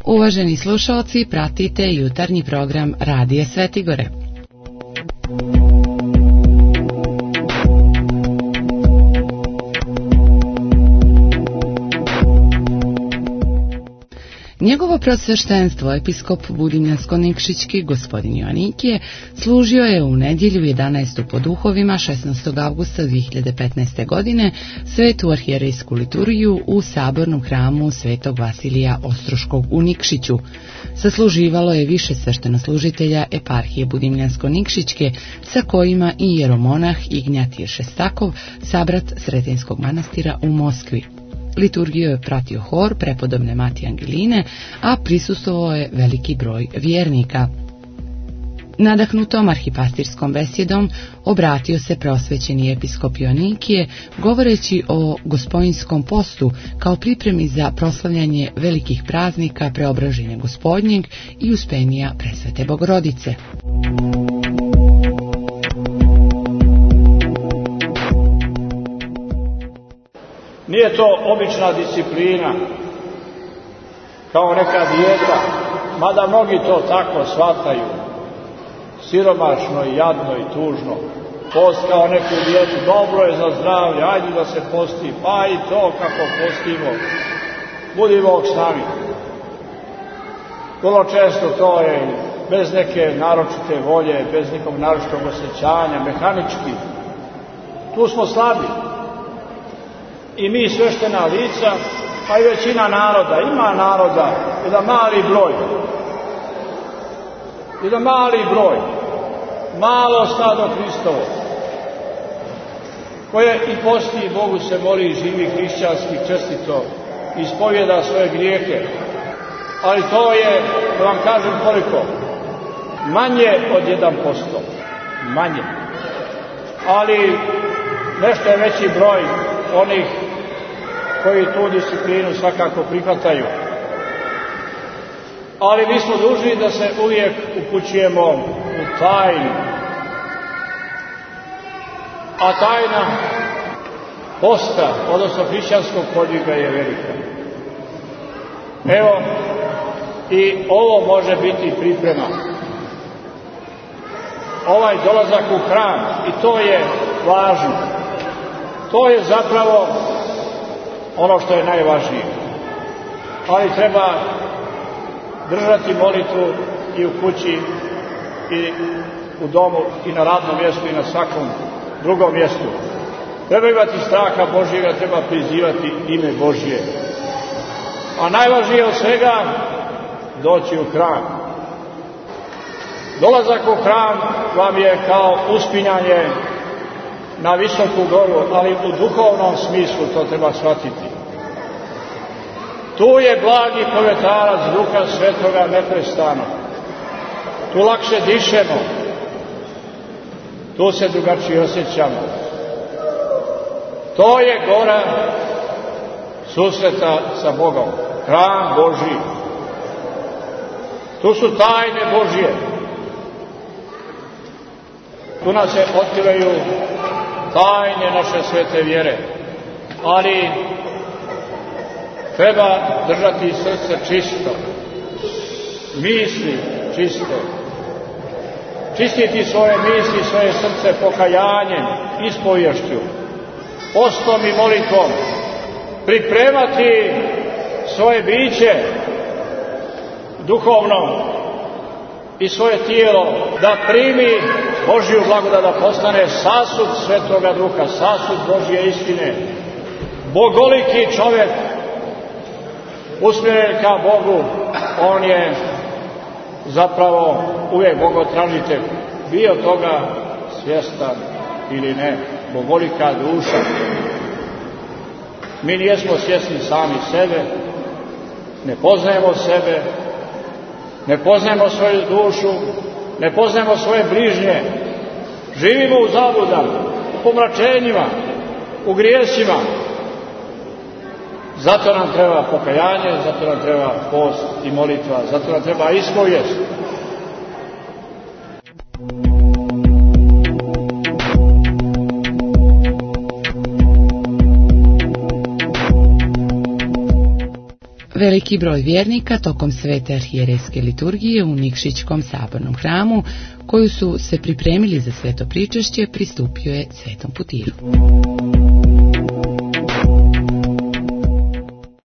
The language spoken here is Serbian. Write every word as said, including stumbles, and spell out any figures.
Uvaženi slušalci, pratite jutarnji program Radija Svetigore. Njegovo prosveštenstvo, episkop Budimljansko-Nikšićki, gospodin Joanikije, služio je u nedjelju jedanaestu po duhovima šesnaestog avgusta dvije hiljade petnaeste. godine svetu arhijerejsku liturgiju u sabornom hramu Svetog Vasilija Ostroškog u Nikšiću. Sasluživalo je više sveštenoslužitelja eparhije Budimljansko-Nikšićke, sa kojima i jeromonah Ignjatije Šestakov, sabrat Sretenjskog manastira u Moskvi. Liturgiju je pratio hor prepodobne Matije Angeline, a prisustvovao je veliki broj vjernika. Nadahnutom arhipastirskom besjedom obratio se preosvećeni episkop Joanikije, govoreći o Gospojinskom postu kao pripremi za proslavljanje velikih praznika Preobraženja Gospodnjeg i Uspenija Presvete Bogorodice. Nije to obična disciplina, kao neka dijeta, mada mnogi to tako shvataju, siromašno i jadno i tužno. Post kao neku dijetu, dobro je za zdravlje, ajde da se posti, pa i to kako postimo, budi Bog s nami. Vrlo često to je bez neke naročite volje, bez nekog naročitog osjećanja, mehanički. Tu smo slabi. I mi sveštena lica, pa i većina naroda, ima naroda, jedan mali broj, jedan mali broj, malo stado Hristovo, koje i posti i Bogu se moli, živi hrišćanski, čestito, ispovjeda svoje grijehe, ali to je, da vam kažem koliko, manje od jedan posto, manje, ali nešto je veći broj onih koji tu disciplinu svakako prihvataju. Ali mi smo dužni da se uvijek upućujemo u tajnu. A tajna posta, odnosno hrišćanskog podviga, je velika. Evo, i ovo može biti priprema. Ovaj dolazak u hram, i to je važno. To je zapravo ono što je najvažnije. Ali treba držati molitvu i u kući i u domu i na radnom mjestu i na svakom drugom mjestu. Treba imati straha Božjega, treba prizivati ime Božje. A najvažnije od svega, doći u hram. Dolazak u hram vam je kao uspinjanje na visoku goru, ali u duhovnom smislu to treba shvatiti. Tu je blagi povetarac Duha Svetoga neprestano. Tu lakše dišemo. Tu se drugačije osjećamo. To je gora susreta sa Bogom. Hram Božji. Tu su tajne Božje. Tu nas se otkrivaju tajne naše svete vjere, ali treba držati srce čisto, misli čiste, čistiti svoje misli, svoje srce pokajanjem, ispovješću, postom i molitvom, pripremati svoje biće duhovno i svoje tijelo da primi Božju blagodat, da postane sasud Svetoga Duha, sasud Božje istine. Bogoliki čovjek usmjeren ka Bogu, on je zapravo uvijek bogotražitelj, bio toga svjestan ili ne, bogolika duša. Mi nijesmo svjesni sami sebe, ne poznajemo sebe, ne poznajemo svoju dušu, ne poznajemo svoje bližnje, živimo u zabludama, u pomračenjima, u grijesima. Zato nam treba pokajanje, zato nam treba post i molitva, zato nam treba ispovijest. Veliki broj vjernika tokom svete arhijerejske liturgije u Nikšićkom sabornom hramu, koju su se pripremili za sveto pričešće, pristupio je Svetom Putiru.